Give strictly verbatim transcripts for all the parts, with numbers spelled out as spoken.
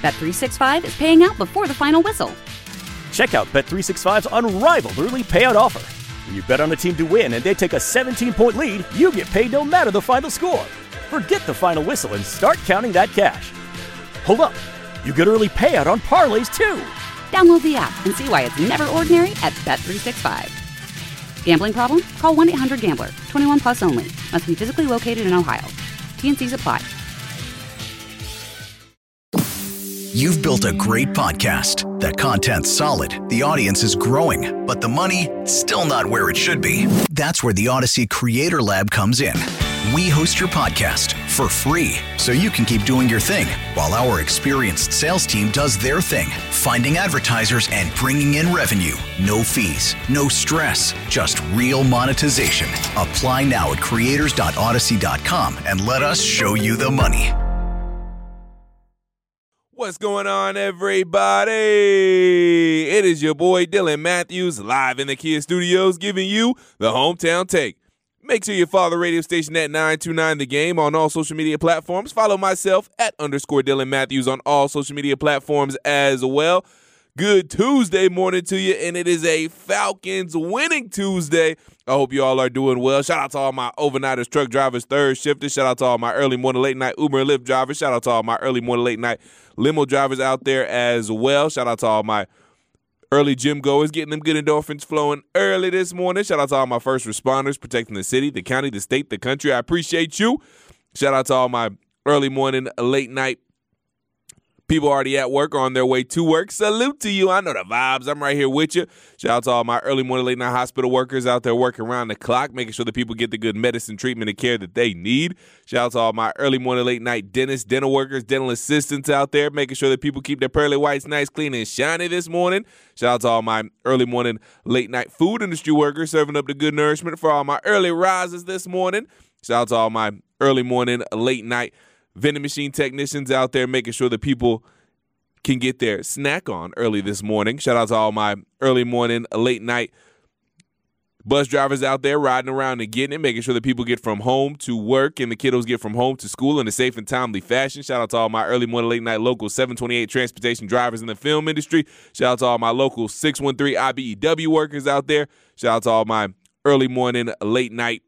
Bet three sixty-five is paying out before the final whistle. Check out Bet three sixty-five's unrivaled early payout offer. When you bet on a team to win and they take a seventeen-point lead, you get paid no matter the final score. Forget the final whistle and start counting that cash. Hold up. You get early payout on parlays, too. Download the app and see why it's never ordinary at Bet three sixty-five. Gambling problem? Call one eight hundred gambler. twenty-one plus only. Must be physically located in Ohio. T N Cs apply. You've built a great podcast. The content's solid, the audience is growing, but the money, still not where it should be. That's where the Odyssey Creator Lab comes in. We host your podcast for free, so you can keep doing your thing, while our experienced sales team does their thing, finding advertisers and bringing in revenue. No fees, no stress, just real monetization. Apply now at creators dot odyssey dot com and let us show you the money. What's going on, everybody? It is your boy Dylan Matthews live in the Kia Studios giving you the Hometown Take. Make sure you follow the radio station at nine two nine The Game on all social media platforms. Follow myself at underscore Dylan Matthews on all social media platforms as well. Good Tuesday morning to you, and it is a Falcons winning Tuesday. I hope you all are doing well. Shout out to all my overnighters, truck drivers, third shifters. Shout out to all my early morning, late night Uber and Lyft drivers. Shout out to all my early morning, late night limo drivers out there as well. Shout out to all my early gym goers, getting them good endorphins flowing early this morning. Shout out to all my first responders, protecting the city, the county, the state, the country. I appreciate you. Shout out to all my early morning, late night people already at work or on their way to work. Salute to you. I know the vibes. I'm right here with you. Shout out to all my early morning, late night hospital workers out there working around the clock, making sure that people get the good medicine, treatment, and care that they need. Shout out to all my early morning, late night dentists, dental workers, dental assistants out there, making sure that people keep their pearly whites nice, clean, and shiny this morning. Shout out to all my early morning, late night food industry workers serving up the good nourishment for all my early risers this morning. Shout out to all my early morning, late night vending machine technicians out there making sure that people can get their snack on early this morning. Shout out to all my early morning, late night bus drivers out there riding around and getting it, making sure that people get from home to work and the kiddos get from home to school in a safe and timely fashion. Shout out to all my early morning, late night local seven twenty-eight transportation drivers in the film industry. Shout out to all my local six one three I B E W workers out there. Shout out to all my early morning, late night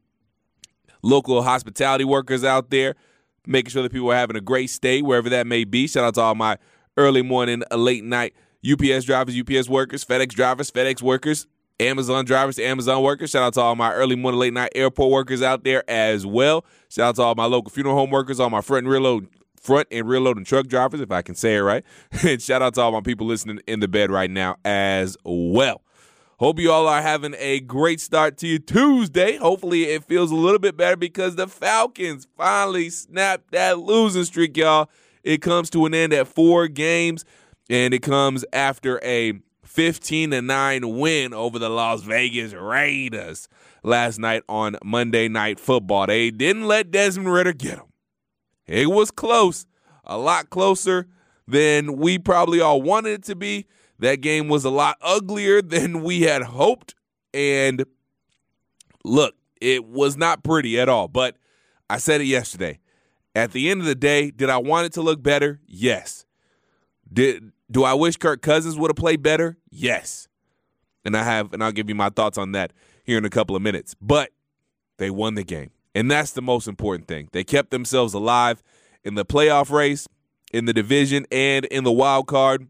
local hospitality workers out there, making sure that people are having a great stay wherever that may be. Shout out to all my early morning, late night U P S drivers, U P S workers, FedEx drivers, FedEx workers, Amazon drivers, Amazon workers. Shout out to all my early morning, late night airport workers out there as well. Shout out to all my local funeral home workers, all my front and rear load, front and rear loading truck drivers, if I can say it right. And shout out to all my people listening in the bed right now as well. Hope you all are having a great start to your Tuesday. Hopefully it feels a little bit better because the Falcons finally snapped that losing streak, y'all. It comes to an end at four games, and it comes after a fifteen to nine win over the Las Vegas Raiders last night on Monday Night Football. They didn't let Desmond Ridder get them. It was close, a lot closer than we probably all wanted it to be. That game was a lot uglier than we had hoped. And look, it was not pretty at all. But I said it yesterday. At the end of the day, did I want it to look better? Yes. Did do I wish Kirk Cousins would have played better? Yes. And I have, and I'll give you my thoughts on that here in a couple of minutes. But they won the game. And that's the most important thing. They kept themselves alive in the playoff race, in the division, and in the wild card.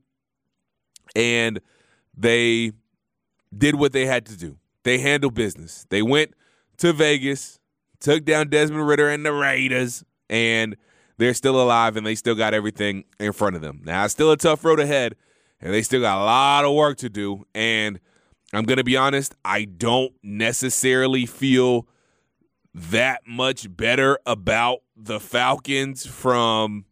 And they did what they had to do. They handled business. They went to Vegas, took down Desmond Ridder and the Raiders, and they're still alive, and they still got everything in front of them. Now, it's still a tough road ahead, and they still got a lot of work to do. And I'm going to be honest, I don't necessarily feel that much better about the Falcons from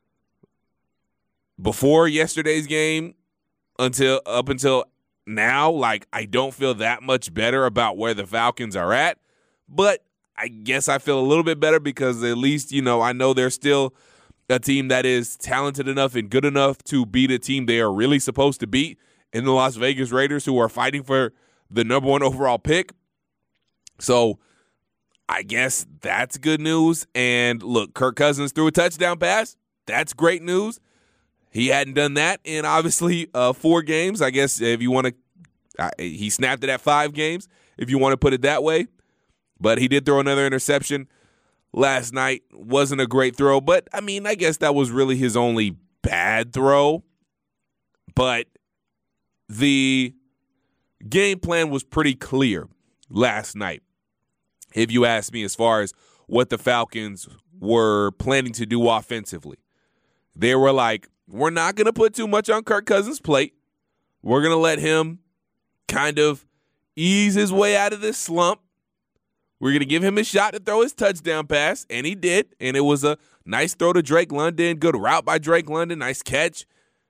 before yesterday's game until up until now. Like, I don't feel that much better about where the Falcons are at, but I guess I feel a little bit better because at least, you know, I know they're still a team that is talented enough and good enough to beat a team they are really supposed to beat in the Las Vegas Raiders, who are fighting for the number one overall pick. So I guess that's good news. And look, Kirk Cousins threw a touchdown pass. That's great news. he hadn't done that in obviously uh, four games. I guess if you want to, uh, he snapped it at five games, if you want to put it that way. But he did throw another interception last night. Wasn't a great throw, but I mean, I guess that was really his only bad throw. But the game plan was pretty clear last night, if you ask me, as far as what the Falcons were planning to do offensively. They were like, we're not going to put too much on Kirk Cousins' plate. We're going to let him kind of ease his way out of this slump. We're going to give him a shot to throw his touchdown pass, and he did, and it was a nice throw to Drake London, good route by Drake London, nice catch.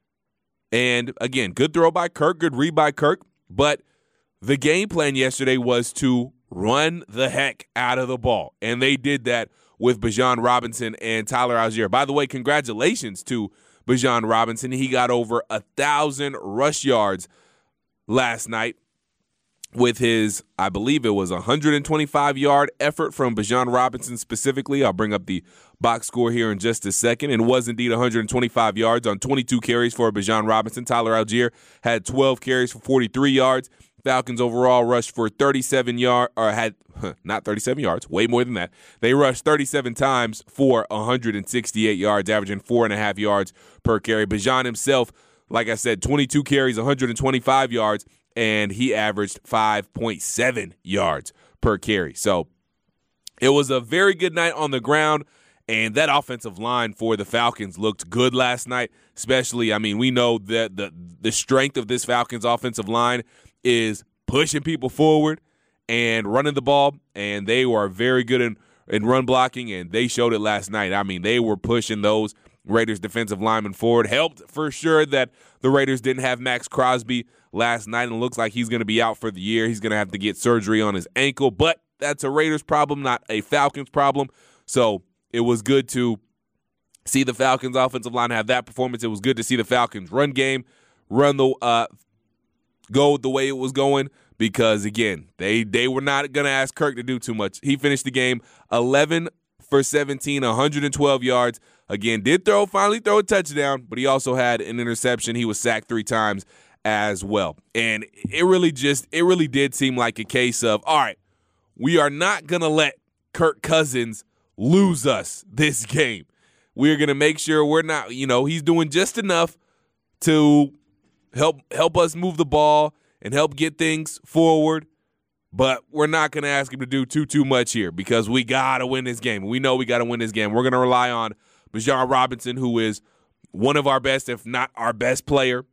And, again, good throw by Kirk, good read by Kirk. But the game plan yesterday was to run the heck out of the ball, and they did that with Bijan Robinson and Tyler Algier. By the way, congratulations to Bijan Robinson. He got over one thousand rush yards last night with his, I believe it was a one hundred twenty-five-yard effort from Bijan Robinson specifically. I'll bring up the box score here in just a second. And it was indeed one hundred twenty-five yards on twenty-two carries for Bijan Robinson. Tyler Algier had twelve carries for forty-three yards. Falcons overall rushed for thirty-seven yards, or had, huh, not thirty-seven yards, way more than that. They rushed thirty-seven times for one hundred sixty-eight yards, averaging four and a half yards per carry. Bijan himself, like I said, twenty-two carries, one hundred twenty-five yards, and he averaged five point seven yards per carry. So it was a very good night on the ground, and that offensive line for the Falcons looked good last night, especially, I mean, we know that the, the strength of this Falcons offensive line is pushing people forward and running the ball, and they were very good in, in run blocking, and they showed it last night. I mean, they were pushing those Raiders defensive linemen forward. Helped for sure that the Raiders didn't have Max Crosby last night, and it looks like he's going to be out for the year. He's going to have to get surgery on his ankle, but that's a Raiders problem, not a Falcons problem. So it was good to see the Falcons offensive line have that performance. It was good to see the Falcons run game run the uh, go the way it was going, because, again, they, they were not going to ask Kirk to do too much. He finished the game eleven for seventeen, one hundred twelve yards. Again, did throw, finally throw a touchdown, but he also had an interception. He was sacked three times as well. And it really just, it really did seem like a case of, all right, we are not going to let Kirk Cousins lose us this game. We're going to make sure we're not, you know, he's doing just enough to help help us move the ball and help get things forward, but we're not going to ask him to do too, too much here, because we got to win this game. We know we got to win this game. We're going to rely on Bijan Robinson, who is one of our best, if not our best player,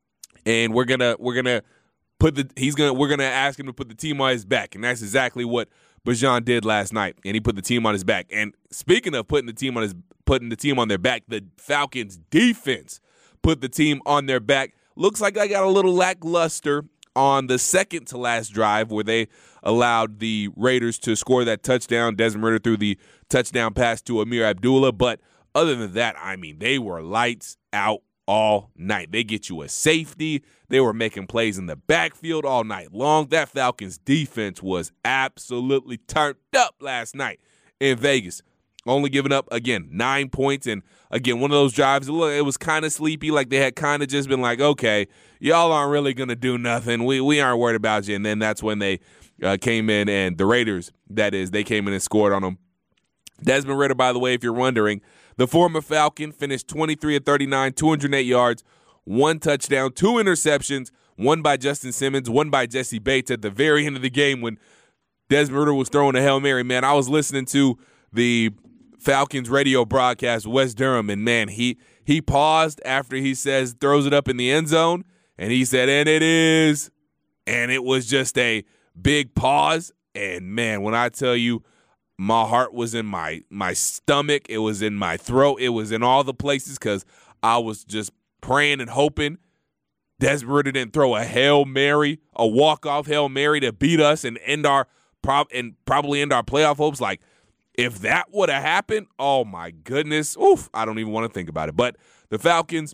and we're going to we're going to put the he's going to we're going to ask him to put the team on his back, and that's exactly what Bijan did last night, and he put the team on his back. And speaking of putting the team on his putting the team on their back, the Falcons defense put the team on their back. Looks like I got a little lackluster on the second to last drive, where they allowed the Raiders to score that touchdown. Desmond Ridder threw the touchdown pass to Amir Abdullah. But other than that, I mean, they were lights out all night. They get you a safety. They were making plays in the backfield all night long. That Falcons defense was absolutely turned up last night in Vegas. Only giving up, again, nine points. And, again, one of those drives, it was kind of sleepy. Like, they had kind of just been like, okay, y'all aren't really going to do nothing. We we aren't worried about you. And then that's when they uh, came in, and the Raiders, that is, they came in and scored on them. Desmond Ridder, by the way, if you're wondering, the former Falcon finished twenty-three of thirty-nine, two hundred eight yards, one touchdown, two interceptions, one by Justin Simmons, one by Jesse Bates at the very end of the game when Desmond Ridder was throwing a Hail Mary. Man, I was listening to the Falcons radio broadcast, Wes Durham, and man, he he paused after he says, throws it up in the end zone, and he said, and it is, and it was just a big pause, and man, when I tell you, my heart was in my my stomach, it was in my throat, it was in all the places, because I was just praying and hoping Desmond Ridder didn't throw a Hail Mary, a walk-off Hail Mary to beat us and end our prob and probably end our playoff hopes. Like, if that would have happened, oh my goodness, oof, I don't even want to think about it. But the Falcons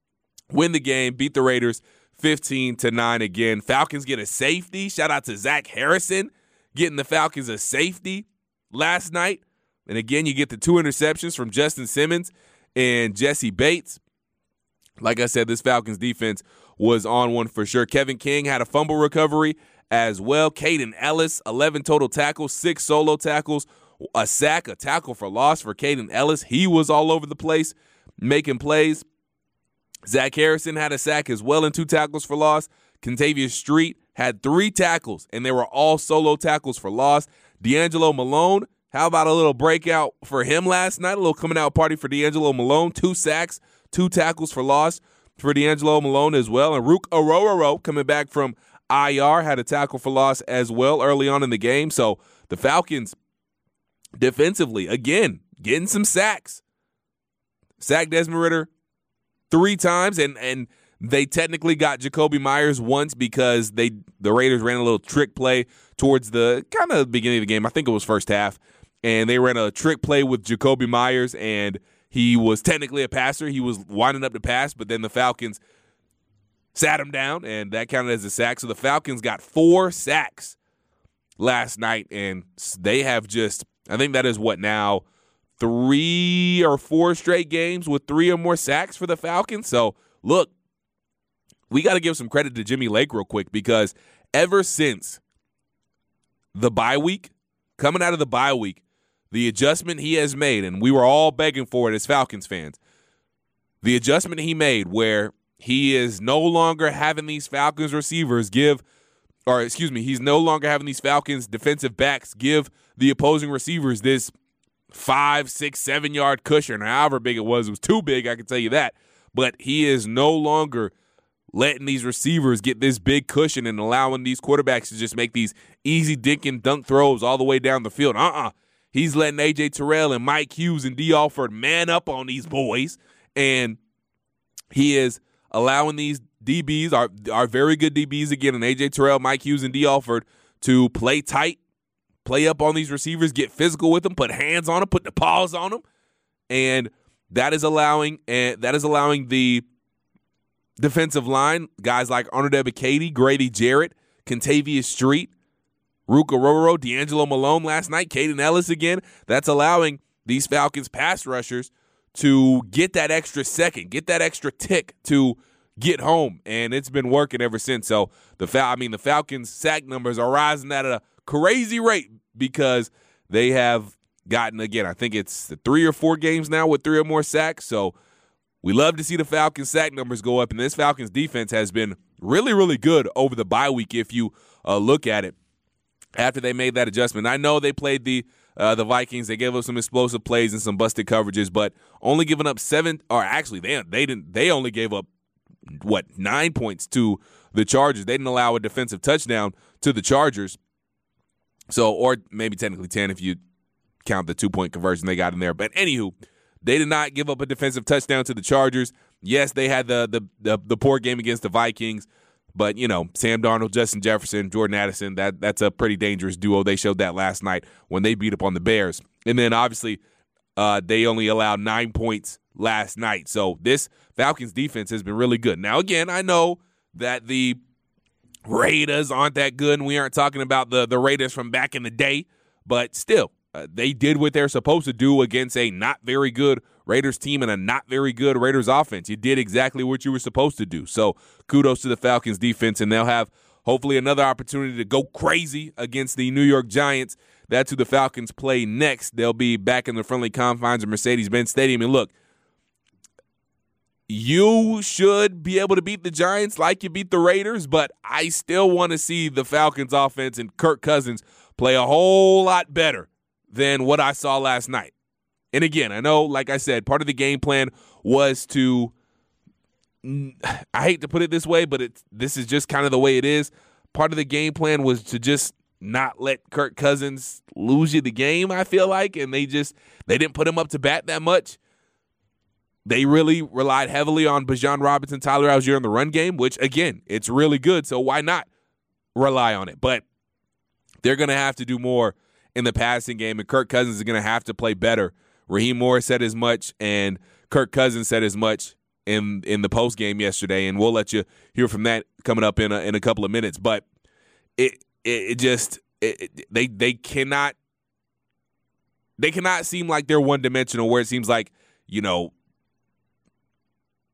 win the game, beat the Raiders fifteen to nine again. Falcons get a safety. Shout out to Zach Harrison getting the Falcons a safety last night. And again, you get the two interceptions from Justin Simmons and Jesse Bates. like I said, this Falcons defense was on one for sure. Kevin King had a fumble recovery as well. Caden Ellis, eleven total tackles, six solo tackles, a sack, a tackle for loss for Caden Ellis. He was all over the place making plays. Zach Harrison had a sack as well and two tackles for loss. Contavious Street had three tackles, and they were all solo tackles for loss. D'Angelo Malone, how about a little breakout for him last night? A little coming out party for D'Angelo Malone. Two sacks, two tackles for loss for D'Angelo Malone as well. And Rook Orororo, coming back from I R, had a tackle for loss as well early on in the game. So the Falcons defensively, again, getting some sacks. Sacked Desmond Ridder three times, and and they technically got Jacoby Myers once because they the Raiders ran a little trick play towards the kind of beginning of the game. I think it was first half, and they ran a trick play with Jacoby Myers, and he was technically a passer. He was winding up the pass, but then the Falcons sat him down, and that counted as a sack. So the Falcons got four sacks last night, and they have just, I think that is what now, three or four straight games with three or more sacks for the Falcons. So, look, we got to give some credit to Jimmy Lake real quick, because ever since the bye week, coming out of the bye week, the adjustment he has made, and we were all begging for it as Falcons fans, the adjustment he made where he is no longer having these Falcons receivers give, or excuse me, he's no longer having these Falcons defensive backs give the opposing receivers this five, six, seven yard cushion, or however big it was. It was too big, I can tell you that. But he is no longer letting these receivers get this big cushion and allowing these quarterbacks to just make these easy dink and dunk throws all the way down the field. Uh-uh. He's letting A J Terrell and Mike Hughes and D. Alford man up on these boys, and he is allowing these D Bs, our, our very good D Bs again, and A J Terrell, Mike Hughes, and D. Alford to play tight, play up on these receivers, get physical with them, put hands on them, put the paws on them, and that is allowing and that is allowing the defensive line, guys like Arnold Ebiketie, Grady Jarrett, Contavious Street, Rook Orororo, D'Angelo Malone last night, Caden Ellis again. That's allowing these Falcons pass rushers to get that extra second, get that extra tick to get home, and it's been working ever since. So the Fal- I mean the Falcons' sack numbers are rising at a crazy rate because they have gotten, again, I think it's three or four games now with three or more sacks. So we love to see the Falcons' sack numbers go up, and this Falcons defense has been really, really good over the bye week if you uh, look at it after they made that adjustment. I know they played the uh, the Vikings. They gave up some explosive plays and some busted coverages, but only giving up seven, or actually they they didn't they only gave up what nine points to the Chargers. They didn't allow a defensive touchdown to the Chargers. So, or maybe technically ten if you count the two-point conversion they got in there. But anywho, they did not give up a defensive touchdown to the Chargers. Yes, they had the the the, the poor game against the Vikings, but, you know, Sam Darnold, Justin Jefferson, Jordan Addison, that that's a pretty dangerous duo. They showed that last night when they beat up on the Bears. And then, obviously, uh, they only allowed nine points last night. So this Falcons defense has been really good. Now, again, I know that the Raiders aren't that good, and we aren't talking about the, the Raiders from back in the day, but still, uh, they did what they're supposed to do against a not very good Raiders team and a not very good Raiders offense. You did exactly what you were supposed to do. So kudos to the Falcons defense, and they'll have hopefully another opportunity to go crazy against the New York Giants. That's who the Falcons play next. They'll be back in the friendly confines of Mercedes-Benz Stadium. And look, you should be able to beat the Giants like you beat the Raiders, but I still want to see the Falcons offense and Kirk Cousins play a whole lot better than what I saw last night. And again, I know, like I said, part of the game plan was to, I hate to put it this way, but it's, this is just kind of the way it is. Part of the game plan was to just not let Kirk Cousins lose you the game, I feel like, and they just, they didn't put him up to bat that much. They really relied heavily on Bijan Robinson, Tyler Algier in the run game, which, again, it's really good, so why not rely on it? But they're going to have to do more in the passing game, and Kirk Cousins is going to have to play better. Raheem Morris said as much, and Kirk Cousins said as much in in the post game yesterday, and we'll let you hear from that coming up in a, in a couple of minutes. But it it, it just it, it, they they cannot they cannot seem like they're one dimensional. Where it seems like, you know,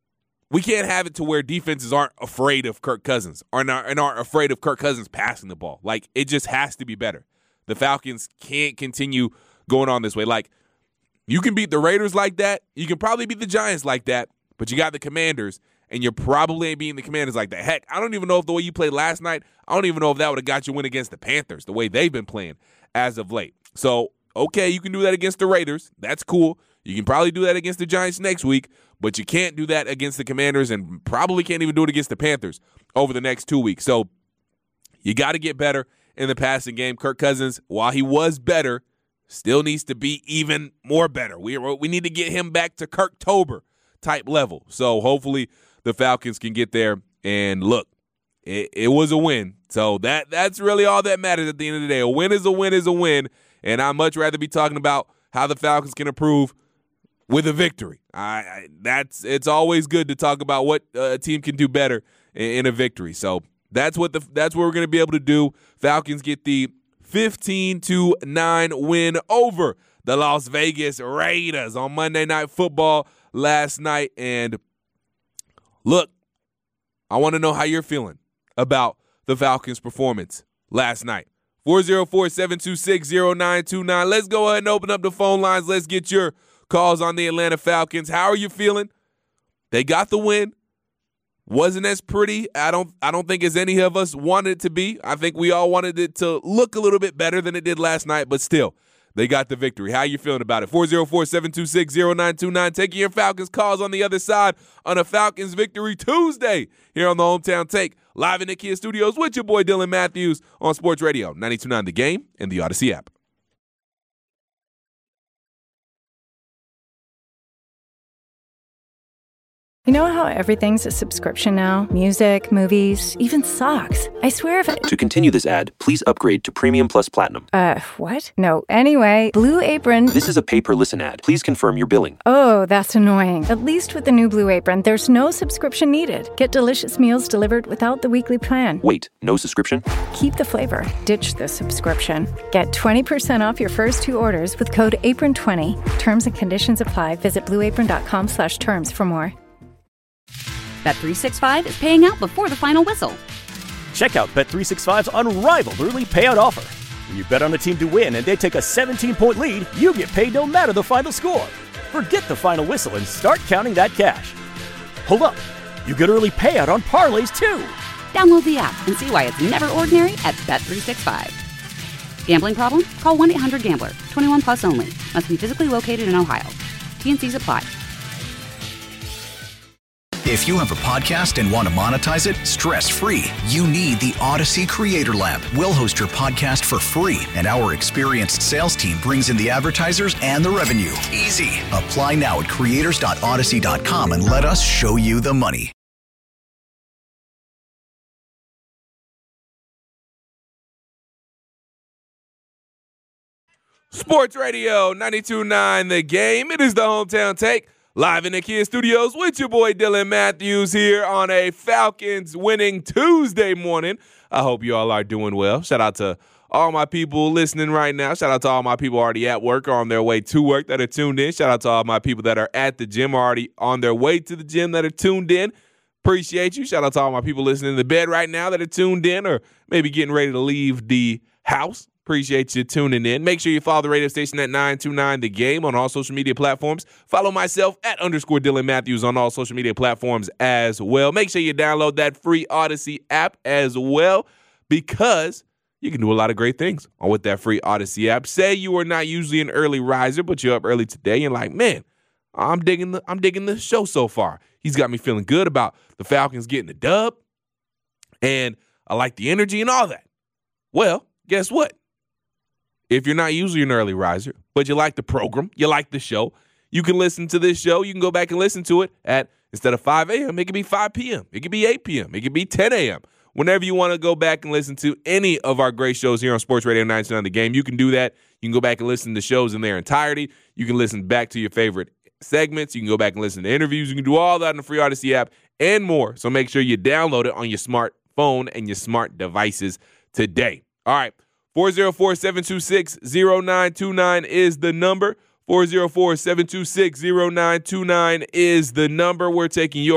we can't have it to where defenses aren't afraid of Kirk Cousins or not, and aren't afraid of Kirk Cousins passing the ball. Like, it just has to be better. The Falcons can't continue going on this way. Like, you can beat the Raiders like that. You can probably beat the Giants like that, but you got the Commanders, and you're probably ain't beating the Commanders like that. Heck, I don't even know if the way you played last night, I don't even know if that would have got you a win against the Panthers, the way they've been playing as of late. So, okay, you can do that against the Raiders. That's cool. You can probably do that against the Giants next week, but you can't do that against the Commanders and probably can't even do it against the Panthers over the next two weeks. So you got to get better in the passing game. Kirk Cousins, while he was better, still needs to be even more better. We we need to get him back to Kirktober type level. So hopefully the Falcons can get there. And look, it, it was a win. So that that's really all that matters at the end of the day. A win is a win is a win. And I'd much rather be talking about how the Falcons can improve with a victory. I, I that's it's always good to talk about what a team can do better in, in a victory. So that's what the that's what we're going to be able to do. Falcons get the fifteen to nine win over the Las Vegas Raiders on Monday Night Football last night. And look, I want to know how you're feeling about the Falcons' performance last night. four oh four, seven two six, oh nine two nine. Let's go ahead and open up the phone lines. Let's get your calls on the Atlanta Falcons. How are you feeling? They got the win. Wasn't as pretty. I don't I don't think as any of us wanted it to be. I think we all wanted it to look a little bit better than it did last night, but still, they got the victory. How are you feeling about it? four oh four, seven two six, oh nine two nine. Taking your Falcons calls on the other side on a Falcons Victory Tuesday here on the Hometown Take. Live in the Kia Studios with your boy Dylan Matthews on Sports Radio ninety-two point nine The Game and the Odyssey app. You know how everything's a subscription now? Music, movies, even socks. I swear if it... To continue this ad, please upgrade to Premium Plus Platinum. Uh, what? No. Anyway, Blue Apron... This is a pay-per-listen ad. Please confirm your billing. Oh, that's annoying. At least with the new Blue Apron, there's no subscription needed. Get delicious meals delivered without the weekly plan. Wait, no subscription? Keep the flavor. Ditch the subscription. Get twenty percent off your first two orders with code apron twenty. Terms and conditions apply. Visit blueapron.com slash terms for more. Bet three sixty-five is paying out before the final whistle. Check out Bet three sixty-five's unrivaled early payout offer. When you bet on a team to win and they take a seventeen-point lead, you get paid no matter the final score. Forget the final whistle and start counting that cash. Hold up. You get early payout on parlays, too. Download the app and see why it's never ordinary at Bet three sixty-five. Gambling problem? Call one eight hundred gambler. twenty-one plus only. Must be physically located in Ohio. T and Cs apply. If you have a podcast and want to monetize it stress-free, you need the Odyssey Creator Lab. We'll host your podcast for free, and our experienced sales team brings in the advertisers and the revenue. Easy. Apply now at creators dot odyssey dot com and let us show you the money. Sports Radio ninety-two point nine The Game. It is the Hometown Take. Live in the Kia Studios with your boy Dylan Matthews here on a Falcons winning Tuesday morning. I hope you all are doing well. Shout out to all my people listening right now. Shout out to all my people already at work or on their way to work that are tuned in. Shout out to all my people that are at the gym or already on their way to the gym that are tuned in. Appreciate you. Shout out to all my people listening to bed right now that are tuned in or maybe getting ready to leave the house. Appreciate you tuning in. Make sure you follow the radio station at nine two nine The Game on all social media platforms. Follow myself at underscore Dylan Matthews on all social media platforms as well. Make sure you download that free Odyssey app as well because you can do a lot of great things on with that free Odyssey app. Say you are not usually an early riser, but you're up early today and you're like, man, I'm digging the I'm digging the show so far. He's got me feeling good about the Falcons getting the dub, and I like the energy and all that. Well, guess what? If you're not usually an early riser, but you like the program, you like the show, you can listen to this show. You can go back and listen to it at, instead of five a.m., it could be five p.m., it could be eight p.m., it could be ten a.m. Whenever you want to go back and listen to any of our great shows here on Sports Radio ninety-two point nine The Game, you can do that. You can go back and listen to shows in their entirety. You can listen back to your favorite segments. You can go back and listen to interviews. You can do all that in the free Odyssey app and more. So make sure you download it on your smartphone and your smart devices today. All right. four oh four, seven two six, oh nine two nine is the number. four oh four, seven two six, oh nine two nine is the number. We're taking your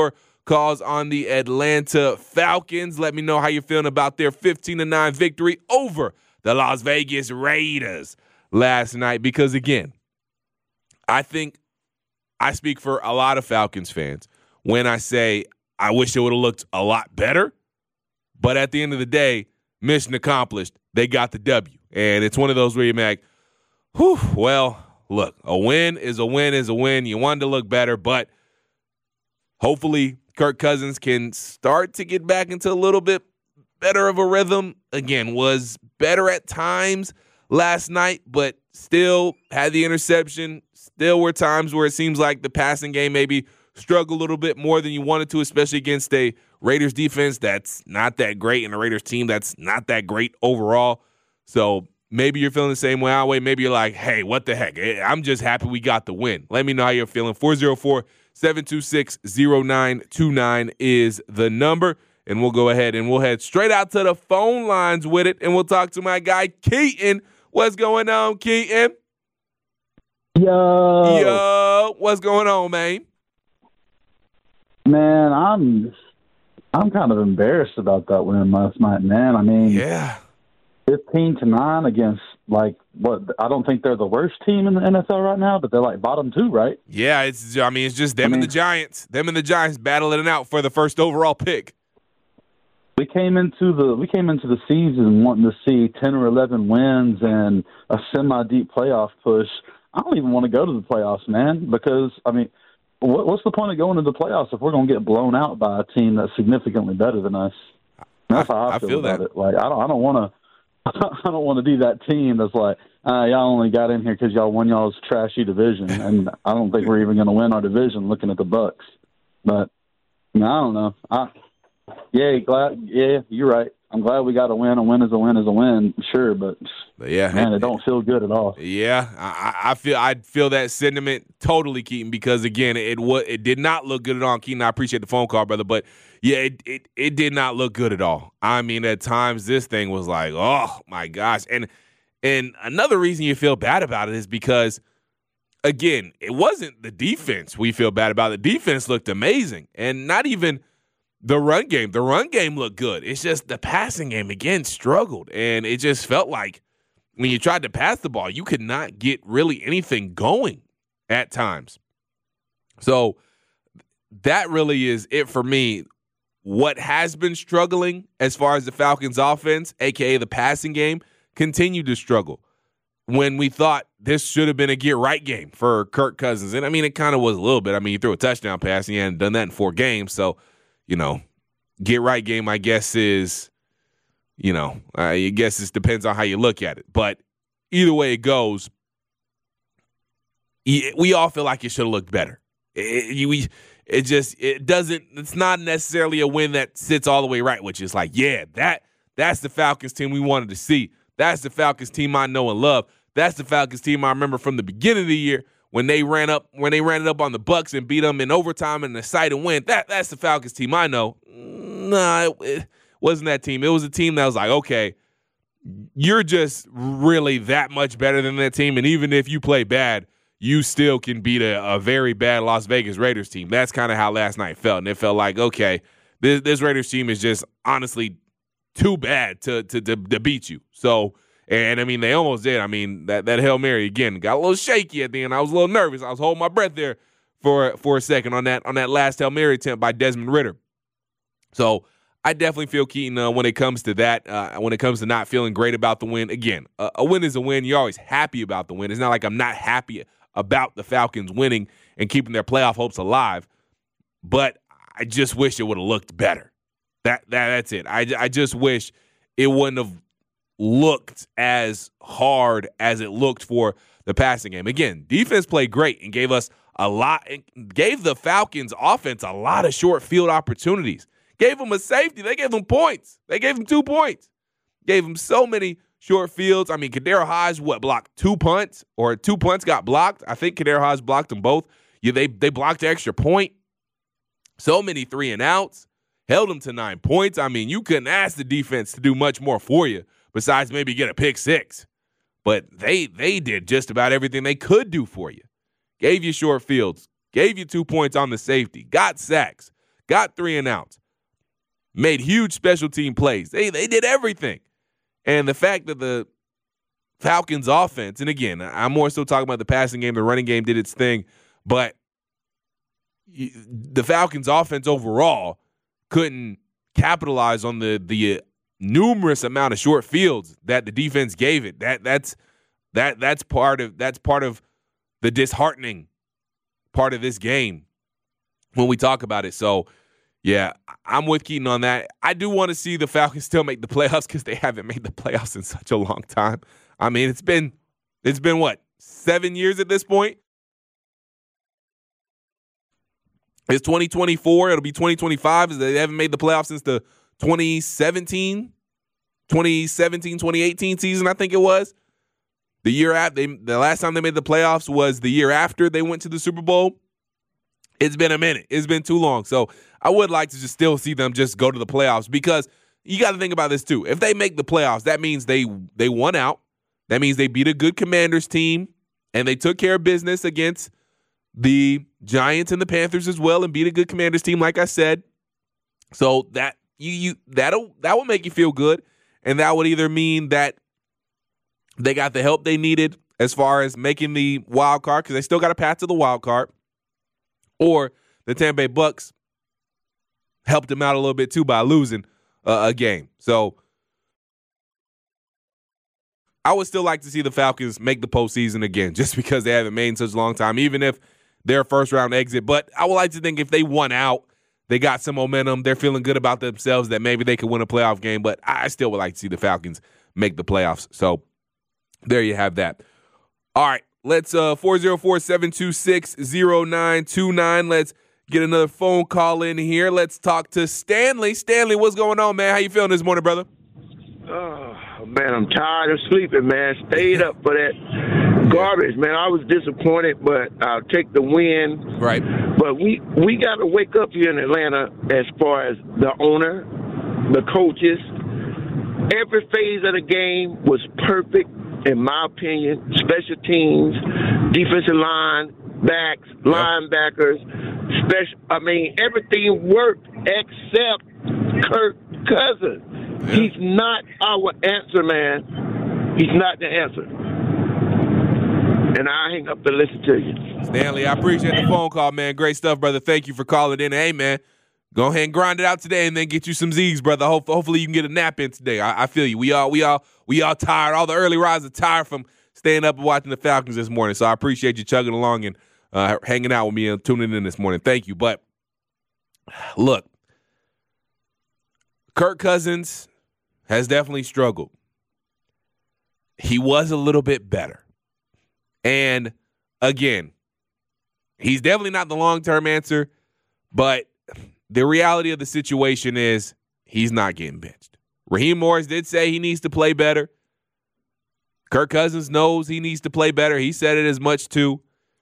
calls on the Atlanta Falcons. Let me know how you're feeling about their fifteen to nine victory over the Las Vegas Raiders last night. Because, again, I think I speak for a lot of Falcons fans when I say I wish it would have looked a lot better. But at the end of the day, mission accomplished. They got the W. And it's one of those where you're like, whew, well, look, a win is a win is a win. You wanted to look better, but hopefully Kirk Cousins can start to get back into a little bit better of a rhythm. Again, was better at times last night, but still had the interception. Still were times where it seems like the passing game maybe struggled a little bit more than you wanted to, especially against a Raiders defense that's not that great and a Raiders team that's not that great overall. So maybe you're feeling the same way I way. Maybe you're like, hey, what the heck? I'm just happy we got the win. Let me know how you're feeling. four oh four, seven two six, oh nine two nine is the number. And we'll go ahead and we'll head straight out to the phone lines with it. And we'll talk to my guy, Keaton. What's going on, Keaton? Yo. Yo. What's going on, man? Man, I'm I'm kind of embarrassed about that win last night, man. I mean, yeah. fifteen to nine against, like, what, I don't think they're the worst team in the N F L right now, but they're like bottom two, right? Yeah, it's. I mean, it's just them I mean, and the Giants. Them and the Giants battling it out for the first overall pick. We came into the we came into the season wanting to see ten or eleven wins and a semi-deep playoff push. I don't even want to go to the playoffs, man, because, I mean, what, what's the point of going to the playoffs if we're going to get blown out by a team that's significantly better than us? That's how I, I feel, feel about that. it. Like, I don't I don't want to I don't want to be that team that's like, uh, y'all only got in here because y'all won y'all's trashy division, and I don't think we're even going to win our division looking at the Bucks. But no, I don't know. I, yeah, glad. Yeah, you're right. I'm glad we got a win. A win is a win is a win, sure, but, but yeah, man, it, it don't feel good at all. Yeah, I, I feel I feel that sentiment totally, Keaton, because again, it it, it did not look good at all. Keaton, I appreciate the phone call, brother, but yeah, it, it it did not look good at all. I mean, at times this thing was like, oh my gosh, and and another reason you feel bad about it is because, again, it wasn't the defense we feel bad about. The defense looked amazing, and not even the run game. The run game looked good. It's just the passing game, again, struggled. And it just felt like when you tried to pass the ball, you could not get really anything going at times. So that really is it for me. What has been struggling as far as the Falcons offense, a k a the passing game, continued to struggle. When we thought this should have been a get-right game for Kirk Cousins. And, I mean, it kind of was a little bit. I mean, he threw a touchdown pass, and he hadn't done that in four games. So, you know, get right game, I guess, is, you know, I guess it depends on how you look at it. But either way it goes, we all feel like it should have looked better. It, it, it just, it doesn't, it's not necessarily a win that sits all the way right, which is like, yeah, that that's the Falcons team we wanted to see. That's the Falcons team I know and love. That's the Falcons team I remember from the beginning of the year. When they ran up, when they ran it up on the Bucks and beat them in overtime and the exciting win, that that's the Falcons team I know. Nah, it, it wasn't that team. It was a team that was like, okay, you're just really that much better than that team, and even if you play bad, you still can beat a, a very bad Las Vegas Raiders team. That's kind of how last night felt, and it felt like, okay, this, this Raiders team is just honestly too bad to to to, to beat you. So. And, I mean, they almost did. I mean, that, that Hail Mary, again, got a little shaky at the end. I was a little nervous. I was holding my breath there for for a second on that on that last Hail Mary attempt by Desmond Ridder. So I definitely feel, Keaton, uh, when it comes to that, uh, when it comes to not feeling great about the win. Again, uh, a win is a win. You're always happy about the win. It's not like I'm not happy about the Falcons winning and keeping their playoff hopes alive. But I just wish it would have looked better. That, that That's it. I, I just wish it wouldn't have looked as hard as it looked for the passing game. Again, defense played great and gave us a lot, gave the Falcons offense a lot of short field opportunities. Gave them a safety. They gave them points. They gave them two points. Gave them so many short fields. I mean, Kadero Hodge, what, blocked two punts? Or two punts got blocked? I think Kadero Hodge blocked them both. Yeah, they, they blocked the extra point. So many three and outs. Held them to nine points. I mean, you couldn't ask the defense to do much more for you besides maybe get a pick six. But they they did just about everything they could do for you. Gave you short fields. Gave you two points on the safety. Got sacks. got three and outs, made huge special team plays. They they did everything. And the fact that the Falcons offense, and again, I'm more so talking about the passing game, the running game did its thing, but the Falcons offense overall couldn't capitalize on the the numerous amount of short fields that the defense gave it. That that's that that's part of that's part of the disheartening part of this game when we talk about it. So, yeah, I'm with Keaton on that. I do want to see the Falcons still make the playoffs because they haven't made the playoffs in such a long time. I mean, it's been it's been what, seven years at this point? It's twenty twenty-four. It'll be twenty twenty-five. They haven't made the playoffs since the twenty seventeen, twenty seventeen, twenty eighteen season, I think it was. The year after, they, the last time they made the playoffs was the year after they went to the Super Bowl. It's been a minute. It's been too long. So I would like to just still see them just go to the playoffs because you got to think about this too. If they make the playoffs, that means they they won out. That means they beat a good Commanders team and they took care of business against the Giants and the Panthers as well and beat a good Commanders team, like I said. So that you you that'll that will make you feel good, and that would either mean that they got the help they needed as far as making the wild card because they still got a path to the wild card, or the Tampa Bay Bucks helped them out a little bit too by losing uh, a game. So I would still like to see the Falcons make the postseason again, just because they haven't made in such a long time, even if their first round exit. But I would like to think if they won out, they got some momentum, they're feeling good about themselves, that maybe they could win a playoff game. But I still would like to see the Falcons make the playoffs. So there you have that. All right, let's uh four oh four, seven two six, oh nine two nine. Let's get another phone call in here. Let's talk to Stanley. Stanley, what's going on, man? How you feeling this morning, brother? Oh, man, I'm tired of sleeping, man. Stayed up for that garbage, man. I was disappointed, but I'll take the win. Right. But we, we got to wake up here in Atlanta as far as the owner, the coaches. Every phase of the game was perfect, in my opinion. Special teams, defensive line, backs, yep. linebackers. Special. I mean, everything worked except Kirk Cousins. Yeah. He's not our answer, man. He's not the answer. And I hang up to listen to you. Stanley, I appreciate the phone call, man. Great stuff, brother. Thank you for calling in. Hey, man, go ahead and grind it out today and then get you some Z's, brother. Hope, hopefully you can get a nap in today. I, I feel you. We all, we all, we all tired. All the early risers are tired from staying up and watching the Falcons this morning. So I appreciate you chugging along and uh, hanging out with me and tuning in this morning. Thank you. But look, Kirk Cousins has definitely struggled. He was a little bit better. And again, he's definitely not the long-term answer, but the reality of the situation is he's not getting benched. Raheem Morris did say he needs to play better. Kirk Cousins knows he needs to play better. He said it as much too.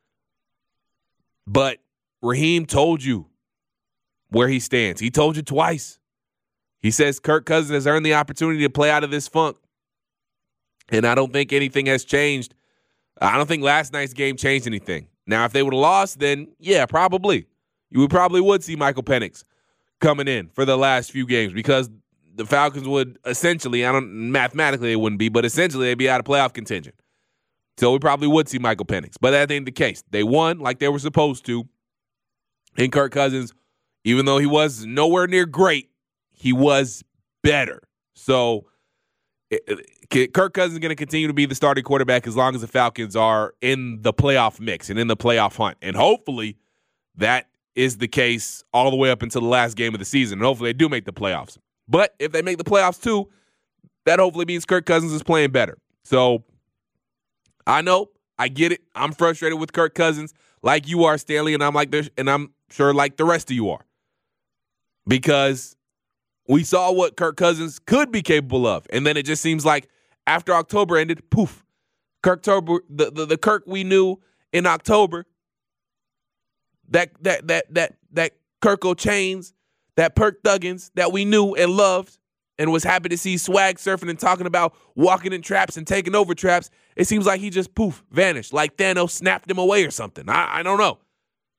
But Raheem told you where he stands. He told you twice. He says Kirk Cousins has earned the opportunity to play out of this funk. And I don't think anything has changed. I don't think last night's game changed anything. Now, if they would have lost, then yeah, probably. You would probably would see Michael Penix coming in for the last few games because the Falcons would essentially, I don't mathematically they wouldn't be, but essentially they'd be out of playoff contention. So we probably would see Michael Penix. But that ain't the case. They won like they were supposed to. And Kirk Cousins, even though he was nowhere near great, he was better. So it, it, Kirk Cousins is going to continue to be the starting quarterback as long as the Falcons are in the playoff mix and in the playoff hunt. And hopefully that is the case all the way up until the last game of the season. And hopefully they do make the playoffs. But if they make the playoffs too, that hopefully means Kirk Cousins is playing better. So I know, I get it. I'm frustrated with Kirk Cousins like you are, Stanley, and I'm like this, and I'm sure like the rest of you are. Because we saw what Kirk Cousins could be capable of. And then it just seems like after October ended, poof, Kirktober, the, the, the Kirk we knew in October, that that that that that Kirk O'Chains, that Perk Thuggins that we knew and loved and was happy to see swag surfing and talking about walking in traps and taking over traps, it seems like he just poof, vanished, like Thanos snapped him away or something. I, I don't know.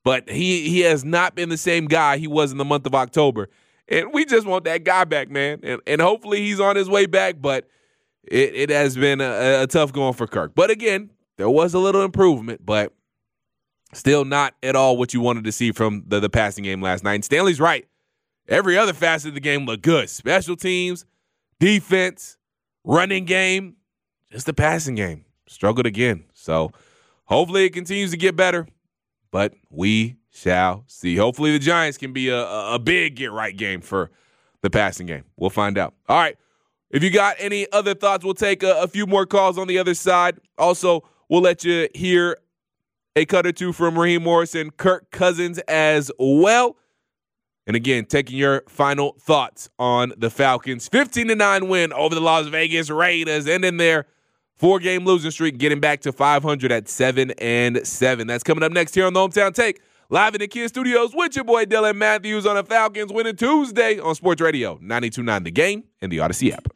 but he he has not been the same guy he was in the month of October. And we just want that guy back, man. And, and hopefully he's on his way back, but it, it has been a, a tough going for Kirk. But again, there was a little improvement, but still not at all what you wanted to see from the, the passing game last night. And Stanley's right. Every other facet of the game looked good. Special teams, defense, running game, just the passing game. Struggled again. So hopefully it continues to get better, but we shall see. Hopefully the Giants can be a, a big get-right game for the passing game. We'll find out. All right. If you got any other thoughts, we'll take a, a few more calls on the other side. Also, we'll let you hear a cut or two from Raheem Morris and Kirk Cousins as well. And again, taking your final thoughts on the Falcons' fifteen to nine win over the Las Vegas Raiders, ending their four-game losing streak, getting back to five hundred at seven and seven. That's coming up next here on the Hometown Take, live in the Kia Studios with your boy Dylan Matthews on the Falcons winning Tuesday on Sports Radio ninety-two point nine The Game and the Odyssey app.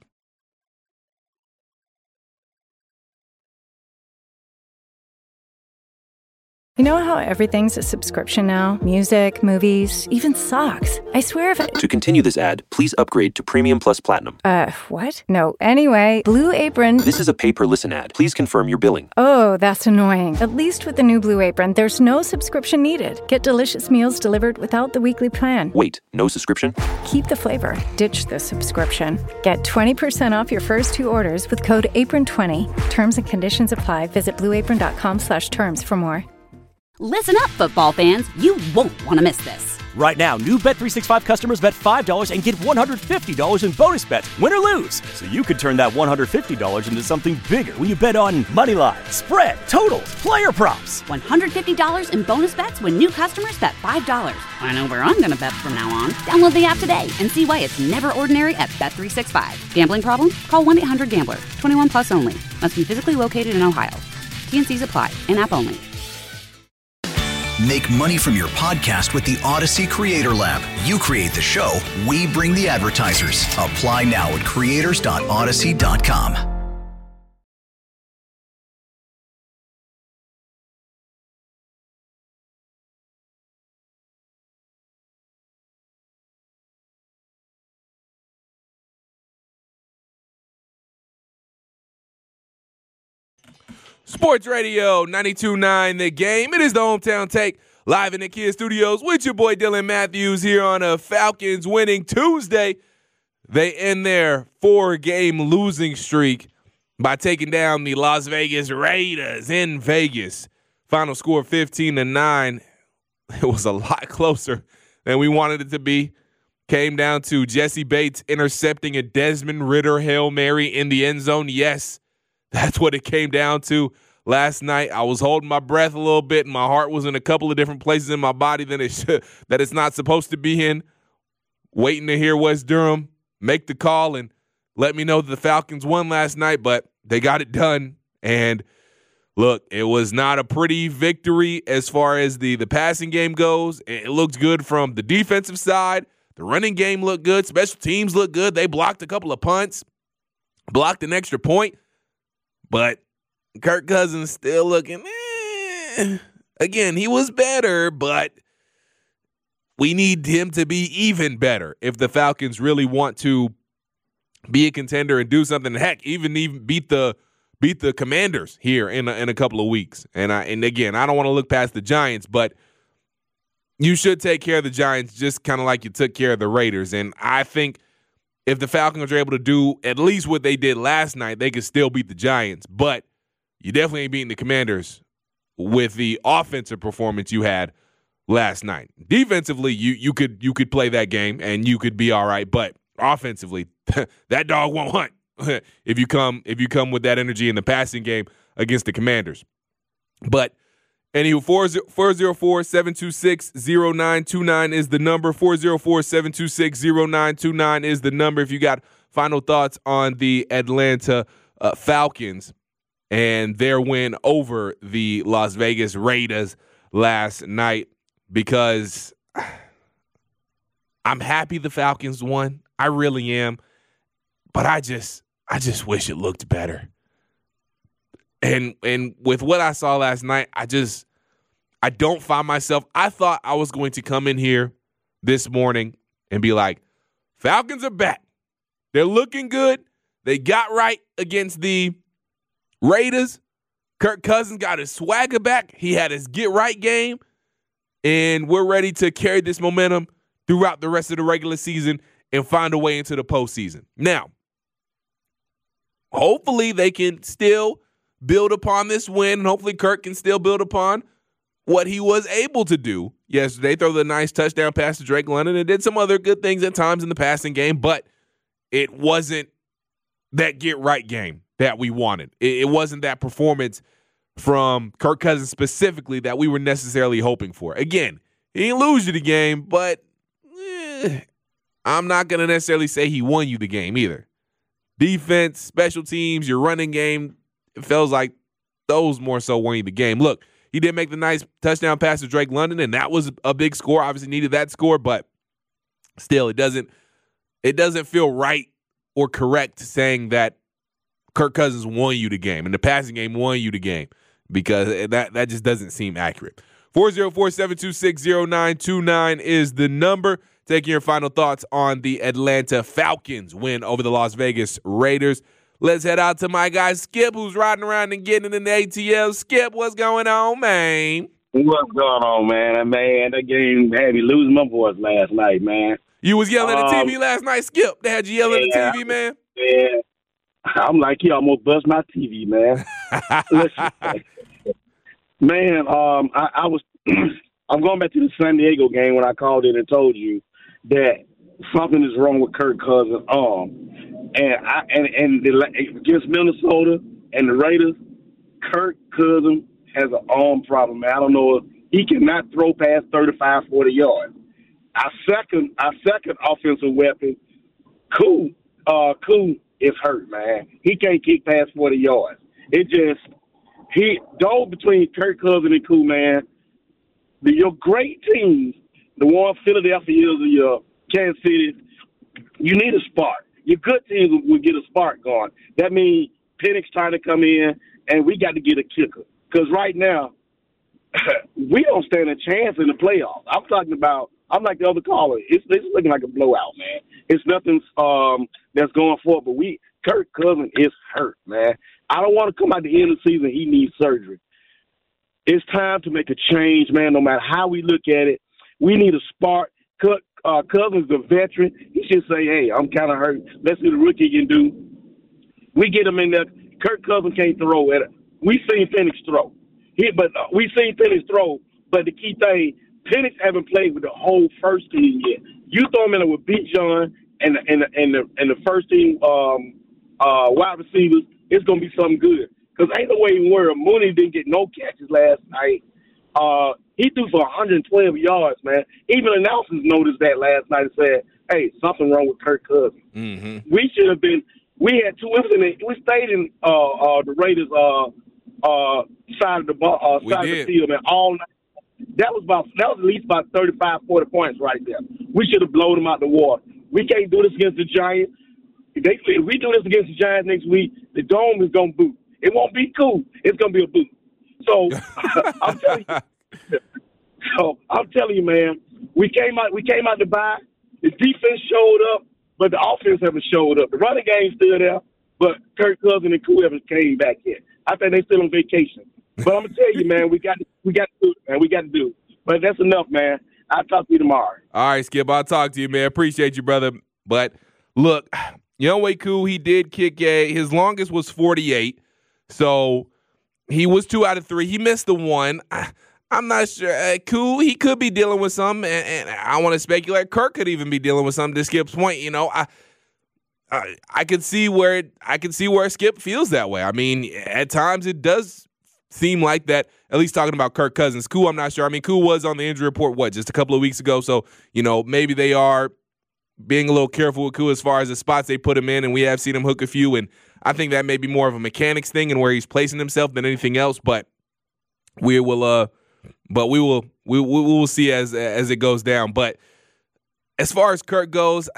You know how everything's a subscription now? Music, movies, even socks. I swear if I... To continue this ad, please upgrade to Premium Plus Platinum. Uh, what? No. Anyway, Blue Apron... This is a pay-per-listen ad. Please confirm your billing. Oh, that's annoying. At least with the new Blue Apron, there's no subscription needed. Get delicious meals delivered without the weekly plan. Wait, no subscription? Keep the flavor. Ditch the subscription. Get twenty percent off your first two orders with code apron twenty. Terms and conditions apply. Visit blueapron.com slash terms for more. Listen up, football fans. You won't want to miss this. Right now, new Bet three sixty-five customers bet five dollars and get one hundred fifty dollars in bonus bets, win or lose. So you could turn that one hundred fifty dollars into something bigger when you bet on money line, spread, totals, player props. one hundred fifty dollars in bonus bets when new customers bet five dollars. I know where I'm going to bet from now on. Download the app today and see why it's never ordinary at Bet three sixty-five. Gambling problem? Call one eight hundred gambler. twenty-one plus only. Must be physically located in Ohio. T N Cs apply. In-app only. Make money from your podcast with the Odyssey Creator Lab. You create the show, we bring the advertisers. Apply now at creators dot odyssey dot com. Sports Radio ninety-two point nine The Game. It is the Hometown Take, live in the Kia Studios with your boy Dylan Matthews here on a Falcons winning Tuesday. They end their four-game losing streak by taking down the Las Vegas Raiders in Vegas. Final score fifteen to nine. It was a lot closer than we wanted it to be. Came down to Jesse Bates intercepting a Desmond Ridder Hail Mary in the end zone. Yes, that's what it came down to last night. I was holding my breath a little bit, and my heart was in a couple of different places in my body than it should, that it's not supposed to be in. Waiting to hear West Durham make the call and let me know that the Falcons won last night, but they got it done. And look, it was not a pretty victory as far as the, the passing game goes. It looked good from the defensive side. The running game looked good. Special teams looked good. They blocked a couple of punts, blocked an extra point. But Kirk Cousins still looking, eh. Again, he was better, but we need him to be even better if the Falcons really want to be a contender and do something. Heck, even even beat the beat the Commanders here in a, in a couple of weeks. And I and again, I don't want to look past the Giants, but you should take care of the Giants just kind of like you took care of the Raiders. And I think if the Falcons are able to do at least what they did last night, they could still beat the Giants. But you definitely ain't beating the Commanders with the offensive performance you had last night. Defensively, you you could you could play that game and you could be all right. But offensively, that dog won't hunt if you come if you come with that energy in the passing game against the Commanders. But anywho, four oh four, seven two six, oh nine two nine is the number. four oh four, seven two six, oh nine two nine is the number if you got final thoughts on the Atlanta uh, Falcons and their win over the Las Vegas Raiders last night, because I'm happy the Falcons won. I really am. But I just I just wish it looked better. And and with what I saw last night, I just I don't find myself – I thought I was going to come in here this morning and be like, Falcons are back. They're looking good. They got right against the Raiders. Kirk Cousins got his swagger back. He had his get-right game. And we're ready to carry this momentum throughout the rest of the regular season and find a way into the postseason. Now, hopefully they can still build upon this win, and hopefully Kirk can still build upon what he was able to do yesterday. Throw the nice touchdown pass to Drake London and did some other good things at times in the passing game, but it wasn't that get-right game that we wanted. It wasn't that performance from Kirk Cousins specifically that we were necessarily hoping for. Again, he didn't lose you the game, but eh, I'm not going to necessarily say he won you the game either. Defense, special teams, your running game, it feels like those more so won you the game. Look, he did make the nice touchdown pass to Drake London, and that was a big score. Obviously needed that score, but still, it doesn't it doesn't feel right or correct saying that Kirk Cousins won you the game and the passing game won you the game, because that, that just doesn't seem accurate. four oh four, seven two six, oh nine two nine is the number. Taking your final thoughts on the Atlanta Falcons win over the Las Vegas Raiders. Let's head out to my guy Skip, who's riding around and getting in the A T L. Skip, what's going on, man? What's going on, man? Man, that game had me losing my voice last night, man. You was yelling um, at the T V last night, Skip. They had you yelling yeah, at the T V, man? Yeah. I'm like, he almost bust my T V, man. Listen, man, um, I, I was I'm going back to the San Diego game when I called in and told you that something is wrong with Kirk Cousins' arm. And I and and the, against Minnesota and the Raiders, Kirk Cousins has an arm problem. Man. I don't know. He cannot throw past thirty-five, forty yards. Our second, our second offensive weapon, Koo, uh, Koo is hurt, man. He can't kick past forty yards. It just he those between Kirk Cousins and Koo, man. The, your great teams, the one Philadelphia is, or your Kansas City, you need a spark. Your good teams will get a spark going. That means Penix trying to come in, and we got to get a kicker. Because right now, we don't stand a chance in the playoffs. I'm talking about, I'm like the other caller. It's, it's looking like a blowout, man. It's nothing um, that's going forward, but we, Kirk Cousins is hurt, man. I don't want to come out the end of the season, he needs surgery. It's time to make a change, man, no matter how we look at it. We need a spark. Cut. Uh, Cousins, the veteran, he should say, hey, I'm kind of hurt. Let's see what the rookie can do. We get him in there. Kirk Cousins can't throw at it. We seen Penix throw. He, but uh, we seen Penix throw. But the key thing, Penix haven't played with the whole first team yet. You throw him in there with Big John and the, and the, and the, and the first team um, uh, wide receivers, it's going to be something good. Because ain't no way in the world Mooney didn't get no catches last night. Uh, he threw for one hundred twelve yards, man. Even announcers noticed that last night and said, hey, something wrong with Kirk Cousins. Mm-hmm. We should have been – we had two incidents. We stayed in uh, uh, the Raiders' uh, uh, side of the ball, uh, side of the field, man, all night. That was about that was at least about thirty-five, forty points right there. We should have blown them out the water. We can't do this against the Giants. If, they, if we do this against the Giants next week, the dome is going to boot. It won't be cool. It's going to be a boot. So I'm telling you, so I'm telling you, man, we came out, we came out to buy. The defense showed up, but the offense haven't showed up. The running game's still there, but Kirk Cousins and Koo haven't came back yet. I think they still on vacation. But I'm gonna tell you, man, we got to, we got to do it, man. We got to do it. But that's enough, man. I'll talk to you tomorrow. All right, Skip. I'll talk to you, man. Appreciate you, brother. But look, Younghoe Koo, he did kick a. His longest was forty-eight, so. He was two out of three. He missed the one. I, I'm not sure. Uh, Koo, he could be dealing with something, and, and I want to speculate Kirk could even be dealing with something. To Skip's point, you know, I, I, I could see where it, I could see where Skip feels that way. I mean, at times it does seem like that. At least talking about Kirk Cousins, Koo, I'm not sure. I mean, Koo was on the injury report what just a couple of weeks ago, so you know maybe they are being a little careful with Koo as far as the spots they put him in, and we have seen him hook a few and. I think that may be more of a mechanics thing and where he's placing himself than anything else. But we will, uh, but we will, we, we will see as as it goes down. But as far as Kirk goes,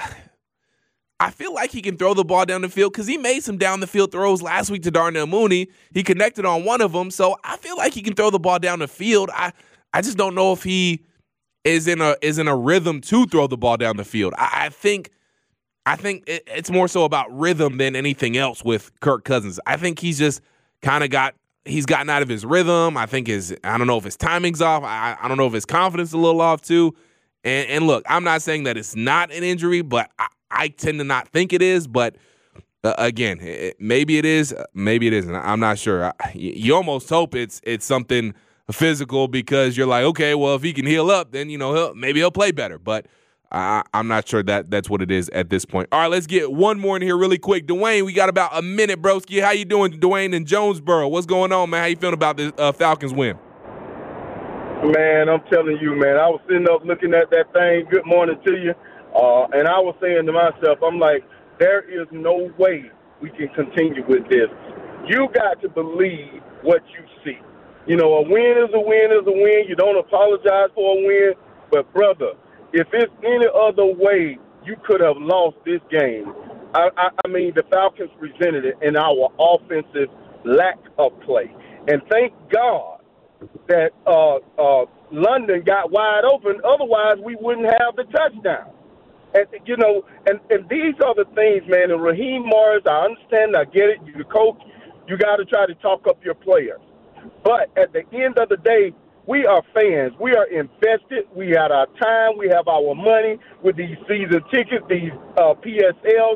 I feel like he can throw the ball down the field because he made some down the field throws last week to Darnell Mooney. He connected on one of them, so I feel like he can throw the ball down the field. I I just don't know if he is in a is in a rhythm to throw the ball down the field. I, I think I think it, it's more so about rhythm than anything else with Kirk Cousins. I think he's just kind of got he's gotten out of his rhythm. I think his I don't know if his timing's off. I, I don't know if his confidence is a little off too. And, and look, I'm not saying that it's not an injury, but I, I tend to not think it is. But uh, again, it, maybe it is, maybe it isn't. I'm not sure. I, you almost hope it's it's something physical because you're like, okay, well, if he can heal up, then you know he'll, maybe he'll play better. But I, I'm not sure that that's what it is at this point. All right, let's get one more in here really quick. Dwayne, we got about a minute, broski. How you doing, Dwayne in Jonesboro? What's going on, man? How you feeling about the uh, Falcons win? Man, I'm telling you, man, I was sitting up looking at that thing. Good morning to you. Uh, and I was saying to myself, I'm like, there is no way we can continue with this. You got to believe what you see. You know, a win is a win is a win. You don't apologize for a win. But, brother, if it's any other way you could have lost this game, I, I, I mean, the Falcons presented it in our offensive lack of play. And thank God that uh, uh, London got wide open. Otherwise, we wouldn't have the touchdown. And, you know, and, and these are the things, man. And Raheem Morris, I understand, I get it. You're the coach. You got to try to talk up your players. But at the end of the day, we are fans. We are invested. We had our time. We have our money with these season tickets, these uh, P S Ls,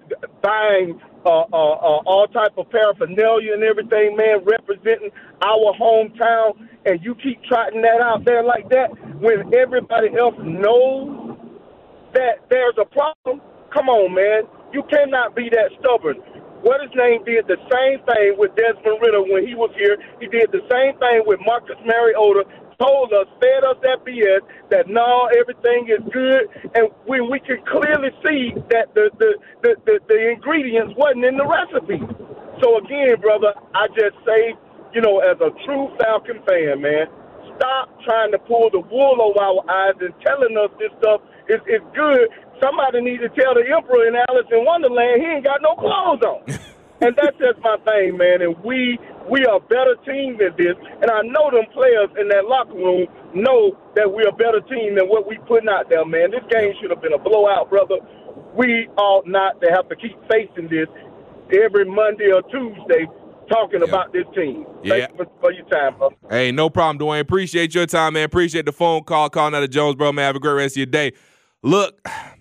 buying uh, uh, uh, all type of paraphernalia and everything, man, representing our hometown. And you keep trotting that out there like that when everybody else knows that there's a problem. Come on, man. You cannot be that stubborn. What his name did the same thing with Desmond Ritter when he was here. He did the same thing with Marcus Mariota, told us, fed us that B S, that no, everything is good. And when we can clearly see that the, the, the, the, the ingredients wasn't in the recipe. So, again, brother, I just say, you know, as a true Falcon fan, man, stop trying to pull the wool over our eyes and telling us this stuff is, is good. Somebody needs to tell the Emperor in Alice in Wonderland he ain't got no clothes on. And that's just my thing, man. And we we are a better team than this. And I know them players in that locker room know that we're a better team than what we putting out there, man. This game should have been a blowout, brother. We ought not to have to keep facing this every Monday or Tuesday talking yeah. about this team. Yeah. Thank you for, for your time, brother. Hey, no problem, Dwayne. Appreciate your time, man. Appreciate the phone call, calling out of Jonesboro, man. Have a great rest of your day. Look,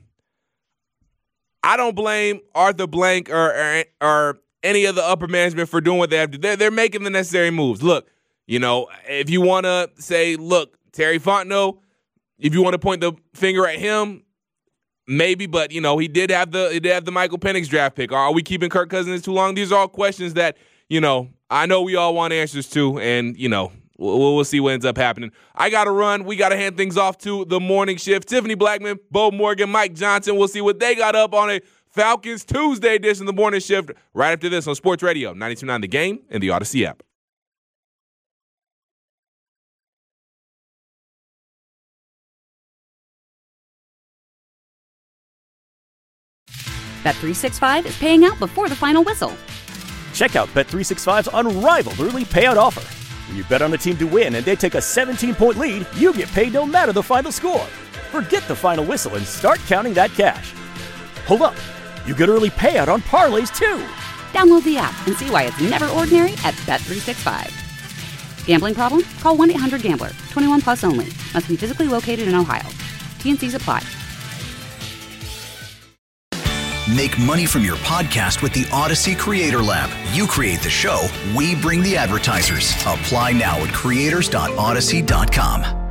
I don't blame Arthur Blank or, or or any of the upper management for doing what they have to do. They're, they're making the necessary moves. Look, you know, if you want to say, look, Terry Fontenot, if you want to point the finger at him, maybe, but, you know, he did have the he did have the Michael Penix draft pick. Are we keeping Kirk Cousins too long? These are all questions that, you know, I know we all want answers to, and, you know, We'll, we'll see what ends up happening. I got to run. We got to hand things off to the morning shift. Tiffany Blackman, Bo Morgan, Mike Johnson. We'll see what they got up on a Falcons Tuesday edition of the morning shift right after this on Sports Radio ninety-two point nine The Game and the Odyssey app. Bet three sixty-five is paying out before the final whistle. Check out Bet three sixty-five's unrivaled early payout offer. When you bet on a team to win and they take a seventeen-point lead, you get paid no matter the final score. Forget the final whistle and start counting that cash. Hold up. You get early payout on parlays, too. Download the app and see why it's never ordinary at Bet three sixty-five. Gambling problem? Call one eight hundred gambler. twenty-one plus only. Must be physically located in Ohio. T N Cs apply. Make money from your podcast with the Odyssey Creator Lab. You create the show, we bring the advertisers. Apply now at creators dot odyssey dot com.